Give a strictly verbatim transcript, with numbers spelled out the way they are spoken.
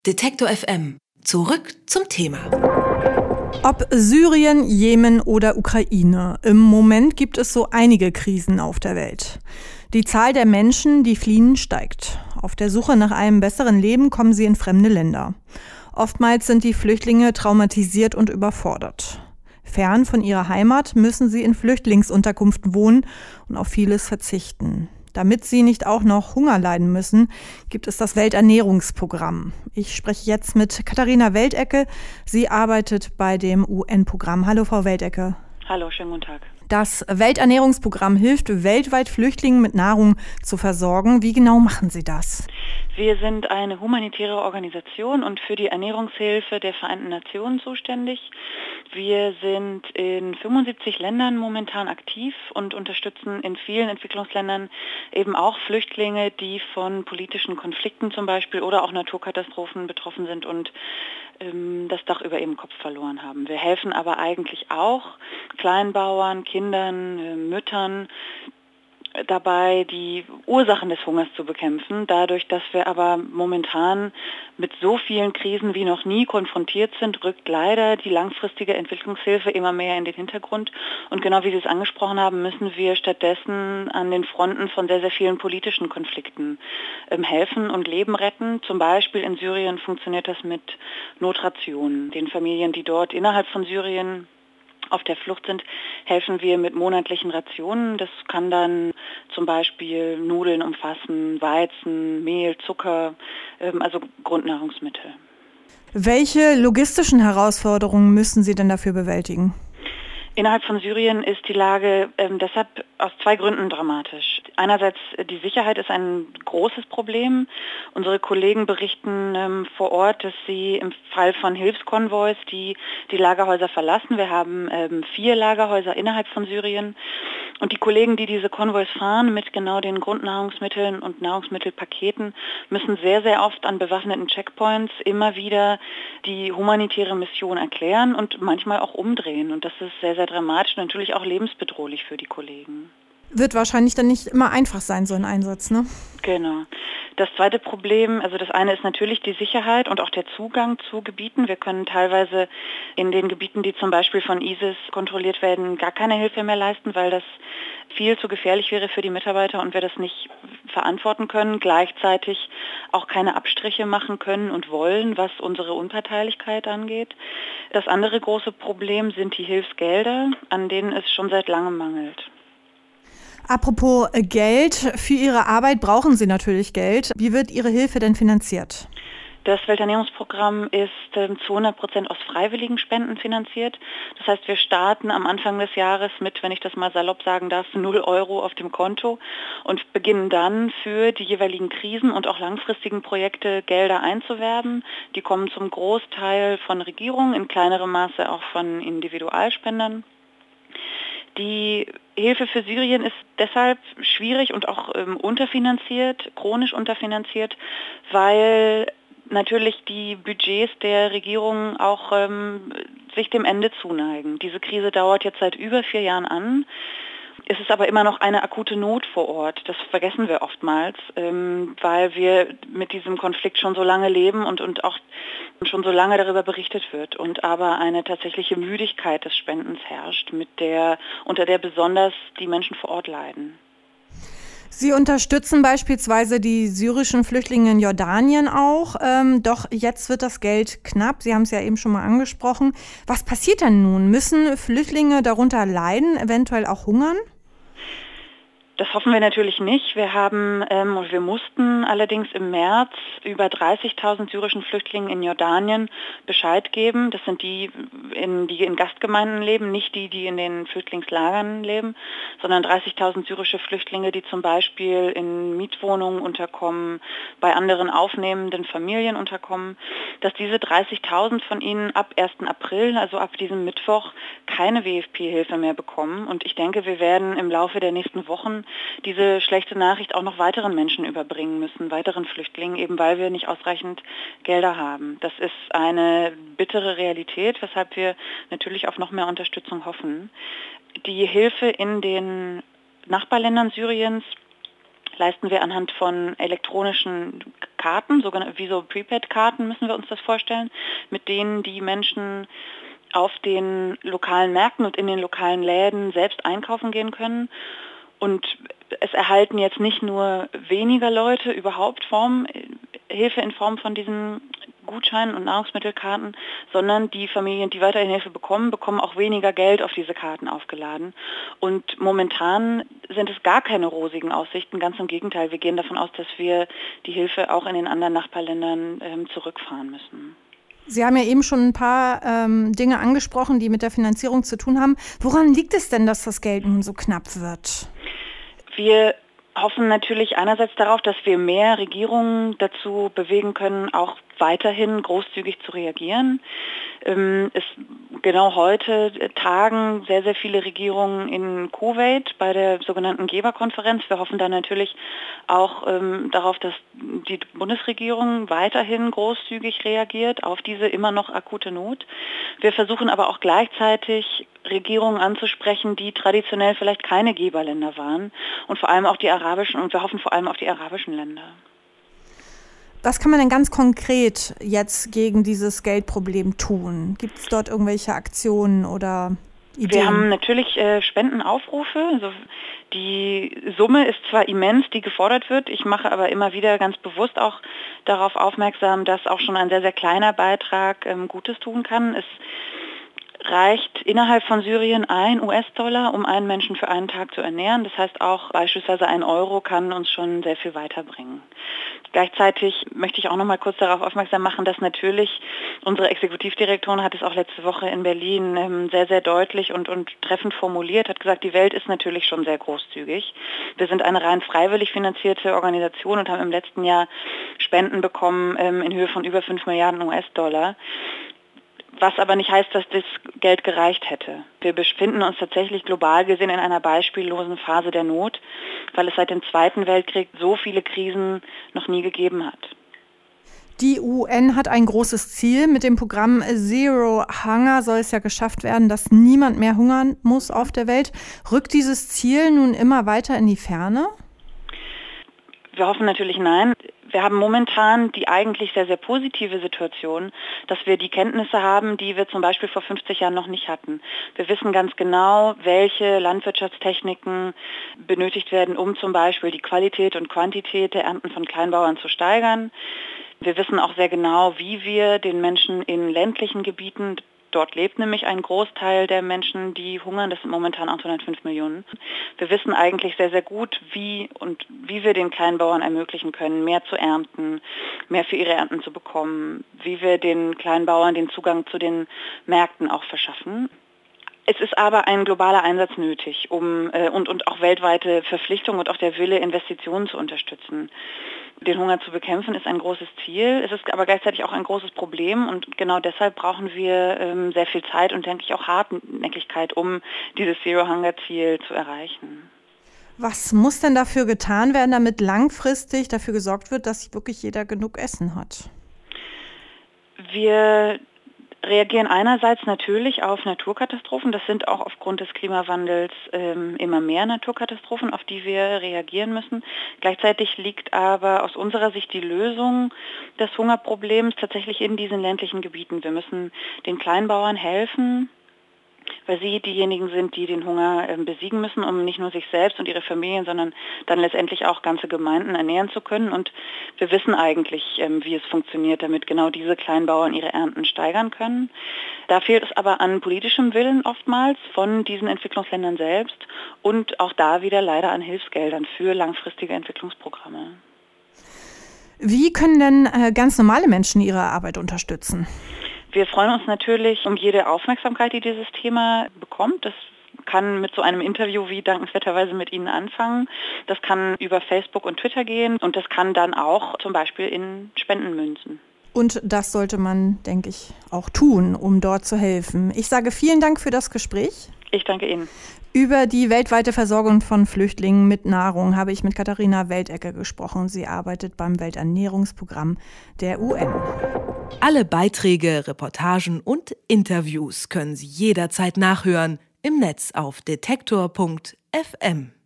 Detektor F M. Zurück zum Thema. Ob Syrien, Jemen oder Ukraine, im Moment gibt es so einige Krisen auf der Welt. Die Zahl der Menschen, die fliehen, steigt. Auf der Suche nach einem besseren Leben kommen sie in fremde Länder. Oftmals sind die Flüchtlinge traumatisiert und überfordert. Fern von ihrer Heimat müssen sie in Flüchtlingsunterkünften wohnen und auf vieles verzichten. Damit sie nicht auch noch Hunger leiden müssen, gibt es das Welternährungsprogramm. Ich spreche jetzt mit Katharina Weltecke. Sie arbeitet bei dem U N-Programm. Hallo, Frau Weltecke. Hallo, schönen guten Tag. Das Welternährungsprogramm hilft, weltweit Flüchtlingen mit Nahrung zu versorgen. Wie genau machen Sie das? Wir sind eine humanitäre Organisation und für die Ernährungshilfe der Vereinten Nationen zuständig. Wir sind in fünfundsiebzig Ländern momentan aktiv und unterstützen in vielen Entwicklungsländern eben auch Flüchtlinge, die von politischen Konflikten zum Beispiel oder auch Naturkatastrophen betroffen sind und ähm, das Dach über ihrem Kopf verloren haben. Wir helfen aber eigentlich auch Kleinbauern, Kindern, äh, Müttern dabei, die Ursachen des Hungers zu bekämpfen. Dadurch, dass wir aber momentan mit so vielen Krisen wie noch nie konfrontiert sind, rückt leider die langfristige Entwicklungshilfe immer mehr in den Hintergrund. Und genau wie Sie es angesprochen haben, müssen wir stattdessen an den Fronten von sehr, sehr vielen politischen Konflikten ähm, helfen und Leben retten. Zum Beispiel in Syrien funktioniert das mit Notrationen. Den Familien, die dort innerhalb von Syrien auf der Flucht sind, helfen wir mit monatlichen Rationen. Das kann dann zum Beispiel Nudeln umfassen, Weizen, Mehl, Zucker, also Grundnahrungsmittel. Welche logistischen Herausforderungen müssen Sie denn dafür bewältigen? Innerhalb von Syrien ist die Lage ähm, deshalb aus zwei Gründen dramatisch. Einerseits, die Sicherheit ist ein großes Problem. Unsere Kollegen berichten ähm, vor Ort, dass sie im Fall von Hilfskonvois die, die Lagerhäuser verlassen. Wir haben ähm, vier Lagerhäuser innerhalb von Syrien. Und die Kollegen, die diese Konvois fahren mit genau den Grundnahrungsmitteln und Nahrungsmittelpaketen, müssen sehr, sehr oft an bewaffneten Checkpoints immer wieder die humanitäre Mission erklären und manchmal auch umdrehen. Und das ist sehr, sehr dramatisch und natürlich auch lebensbedrohlich für die Kollegen. Wird wahrscheinlich dann nicht immer einfach sein, so ein Einsatz, ne? Genau. Das zweite Problem, also das eine ist natürlich die Sicherheit und auch der Zugang zu Gebieten. Wir können teilweise in den Gebieten, die zum Beispiel von ISIS kontrolliert werden, gar keine Hilfe mehr leisten, weil das viel zu gefährlich wäre für die Mitarbeiter und wir das nicht verantworten können, gleichzeitig auch keine Abstriche machen können und wollen, was unsere Unparteilichkeit angeht. Das andere große Problem sind die Hilfsgelder, an denen es schon seit langem mangelt. Apropos Geld, für Ihre Arbeit brauchen Sie natürlich Geld. Wie wird Ihre Hilfe denn finanziert? Das Welternährungsprogramm ist ähm, zu hundert Prozent aus freiwilligen Spenden finanziert. Das heißt, wir starten am Anfang des Jahres mit, wenn ich das mal salopp sagen darf, null Euro auf dem Konto und beginnen dann für die jeweiligen Krisen und auch langfristigen Projekte Gelder einzuwerben. Die kommen zum Großteil von Regierungen, in kleinerem Maße auch von Individualspendern. Die Hilfe für Syrien ist deshalb schwierig und auch ähm, unterfinanziert, chronisch unterfinanziert, weil natürlich die Budgets der Regierung auch ähm, sich dem Ende zuneigen. Diese Krise dauert jetzt seit über vier Jahren an. Es ist aber immer noch eine akute Not vor Ort. Das vergessen wir oftmals, ähm, weil wir mit diesem Konflikt schon so lange leben und, und auch schon so lange darüber berichtet wird und aber eine tatsächliche Müdigkeit des Spendens herrscht, mit der, unter der besonders die Menschen vor Ort leiden. Sie unterstützen beispielsweise die syrischen Flüchtlinge in Jordanien auch, ähm, doch jetzt wird das Geld knapp. Sie haben es ja eben schon mal angesprochen. Was passiert denn nun? Müssen Flüchtlinge darunter leiden, eventuell auch hungern? Das hoffen wir natürlich nicht. Wir haben ähm, und wir mussten allerdings im März über dreißigtausend syrischen Flüchtlingen in Jordanien Bescheid geben. Das sind die, in, die in Gastgemeinden leben, nicht die, die in den Flüchtlingslagern leben, sondern dreißigtausend syrische Flüchtlinge, die zum Beispiel in Mietwohnungen unterkommen, bei anderen aufnehmenden Familien unterkommen, dass diese dreißigtausend von ihnen ab ersten April, also ab diesem Mittwoch, keine W F P-Hilfe mehr bekommen. Und ich denke, wir werden im Laufe der nächsten Wochen diese schlechte Nachricht auch noch weiteren Menschen überbringen müssen, weiteren Flüchtlingen, eben weil wir nicht ausreichend Gelder haben. Das ist eine bittere Realität, weshalb wir natürlich auf noch mehr Unterstützung hoffen. Die Hilfe in den Nachbarländern Syriens leisten wir anhand von elektronischen Karten, sogenannte wie so Prepaid-Karten müssen wir uns das vorstellen, mit denen die Menschen auf den lokalen Märkten und in den lokalen Läden selbst einkaufen gehen können. Und es erhalten jetzt nicht nur weniger Leute überhaupt Form, Hilfe in Form von diesen Gutscheinen und Nahrungsmittelkarten, sondern die Familien, die weiterhin Hilfe bekommen, bekommen auch weniger Geld auf diese Karten aufgeladen. Und momentan sind es gar keine rosigen Aussichten, ganz im Gegenteil. Wir gehen davon aus, dass wir die Hilfe auch in den anderen Nachbarländern ähm, zurückfahren müssen. Sie haben ja eben schon ein paar ähm, Dinge angesprochen, die mit der Finanzierung zu tun haben. Woran liegt es denn, dass das Geld nun so knapp wird? Wir hoffen natürlich einerseits darauf, dass wir mehr Regierungen dazu bewegen können, auch weiterhin großzügig zu reagieren. Ähm, es, genau heute tagen sehr, sehr viele Regierungen in Kuwait bei der sogenannten Geberkonferenz. Wir hoffen da natürlich auch ähm, darauf, dass die Bundesregierung weiterhin großzügig reagiert auf diese immer noch akute Not. Wir versuchen aber auch gleichzeitig Regierungen anzusprechen, die traditionell vielleicht keine Geberländer waren und vor allem auch die arabischen, und wir hoffen vor allem auf die arabischen Länder. Was kann man denn ganz konkret jetzt gegen dieses Geldproblem tun? Gibt es dort irgendwelche Aktionen oder Ideen? Wir haben natürlich äh, Spendenaufrufe. Also die Summe ist zwar immens, die gefordert wird. Ich mache aber immer wieder ganz bewusst auch darauf aufmerksam, dass auch schon ein sehr, sehr kleiner Beitrag ähm, Gutes tun kann. Es reicht innerhalb von Syrien ein U S-Dollar, um einen Menschen für einen Tag zu ernähren. Das heißt auch beispielsweise ein Euro kann uns schon sehr viel weiterbringen. Gleichzeitig möchte ich auch noch mal kurz darauf aufmerksam machen, dass natürlich unsere Exekutivdirektorin hat es auch letzte Woche in Berlin ähm, sehr, sehr deutlich und, und treffend formuliert, hat gesagt, die Welt ist natürlich schon sehr großzügig. Wir sind eine rein freiwillig finanzierte Organisation und haben im letzten Jahr Spenden bekommen ähm, in Höhe von über fünf Milliarden U S-Dollar. Was aber nicht heißt, dass das Geld gereicht hätte. Wir befinden uns tatsächlich global gesehen in einer beispiellosen Phase der Not, weil es seit dem Zweiten Weltkrieg so viele Krisen noch nie gegeben hat. Die U N hat ein großes Ziel. Mit dem Programm Zero Hunger soll es ja geschafft werden, dass niemand mehr hungern muss auf der Welt. Rückt dieses Ziel nun immer weiter in die Ferne? Wir hoffen natürlich nein. Wir haben momentan die eigentlich sehr, sehr positive Situation, dass wir die Kenntnisse haben, die wir zum Beispiel vor fünfzig Jahren noch nicht hatten. Wir wissen ganz genau, welche Landwirtschaftstechniken benötigt werden, um zum Beispiel die Qualität und Quantität der Ernten von Kleinbauern zu steigern. Wir wissen auch sehr genau, wie wir den Menschen in ländlichen Gebieten, dort lebt nämlich ein Großteil der Menschen, die hungern, das sind momentan achthundertfünf Millionen. Wir wissen eigentlich sehr, sehr gut, wie und wie wir den Kleinbauern ermöglichen können, mehr zu ernten, mehr für ihre Ernten zu bekommen, wie wir den Kleinbauern den Zugang zu den Märkten auch verschaffen. Es ist aber ein globaler Einsatz nötig, um äh, und, und auch weltweite Verpflichtung und auch der Wille, Investitionen zu unterstützen. Den Hunger zu bekämpfen ist ein großes Ziel, es ist aber gleichzeitig auch ein großes Problem und genau deshalb brauchen wir ähm, sehr viel Zeit und denke ich auch Hartnäckigkeit, um dieses Zero-Hunger-Ziel zu erreichen. Was muss denn dafür getan werden, damit langfristig dafür gesorgt wird, dass wirklich jeder genug Essen hat? Wir reagieren einerseits natürlich auf Naturkatastrophen. Das sind auch aufgrund des Klimawandels ähm, immer mehr Naturkatastrophen, auf die wir reagieren müssen. Gleichzeitig liegt aber aus unserer Sicht die Lösung des Hungerproblems tatsächlich in diesen ländlichen Gebieten. Wir müssen den Kleinbauern helfen, weil sie diejenigen sind, die den Hunger äh, besiegen müssen, um nicht nur sich selbst und ihre Familien, sondern dann letztendlich auch ganze Gemeinden ernähren zu können. Und wir wissen eigentlich, ähm, wie es funktioniert, damit genau diese Kleinbauern ihre Ernten steigern können. Da fehlt es aber an politischem Willen oftmals von diesen Entwicklungsländern selbst und auch da wieder leider an Hilfsgeldern für langfristige Entwicklungsprogramme. Wie können denn äh, ganz normale Menschen ihre Arbeit unterstützen? Wir freuen uns natürlich um jede Aufmerksamkeit, die dieses Thema bekommt. Das kann mit so einem Interview wie dankenswerterweise mit Ihnen anfangen. Das kann über Facebook und Twitter gehen und das kann dann auch zum Beispiel in Spenden münzen. Und das sollte man, denke ich, auch tun, um dort zu helfen. Ich sage vielen Dank für das Gespräch. Ich danke Ihnen. Über die weltweite Versorgung von Flüchtlingen mit Nahrung habe ich mit Katharina Weltecke gesprochen. Sie arbeitet beim Welternährungsprogramm der U N. Alle Beiträge, Reportagen und Interviews können Sie jederzeit nachhören im Netz auf detektor punkt f m.